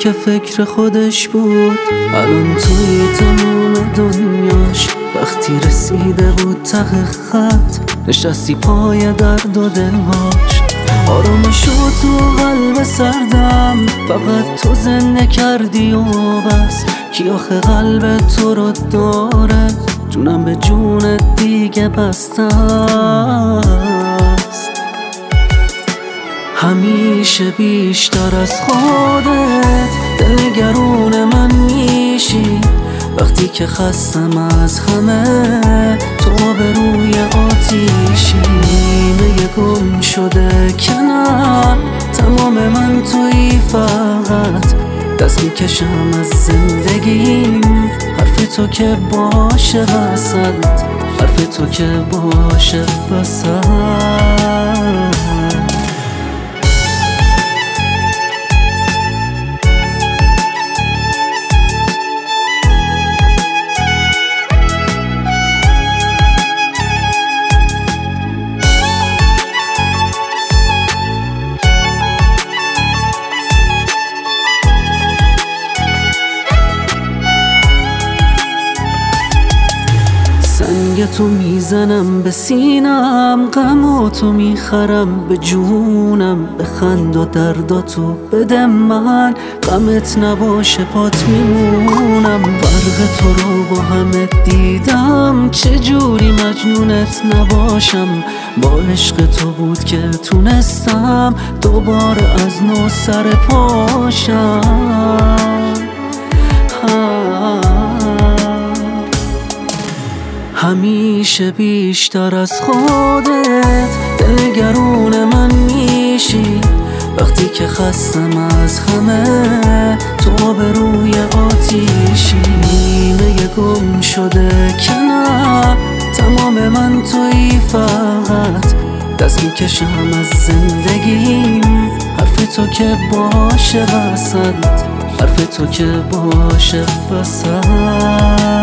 که فکر خودش بود الان توی تموم دنیاش. وقتی رسیده بود ته خط نشستی پای درد و دلهاش. آروم شد تو قلب سردم فقط تو زنده کردی و بس. کی آخه قلب تو رو داره جونم به جون دیگه بسته است. همیشه بیشتر از خودت دلگرون من میشی. وقتی که خستم از همه تو به روی آتیشی. نیمه گم شده که نه تمام من توی فقط. دست میکشم از زندگیم حرف تو که باشه وسط. حرف تو که باشه وسط. سنگ تو میزنم به سینم، غم تو میخرم به جونم. بخند و درد تو بده من، غمت نباشه پات میمونم. برق تو رو با همه دیدم، چجوری مجنونت نباشم. با عشق تو بود که تونستم دوباره از نو سر پاشم. همیشه بیشتر از خودت دلگرون من میشی. وقتی که خستم از همه تو به روی آتیشی. نیمه گم شده که نه تمام من توی فقط. دست میکشم از زندگیم حرف تو که باشه وسط. حرف تو که باشه وسط.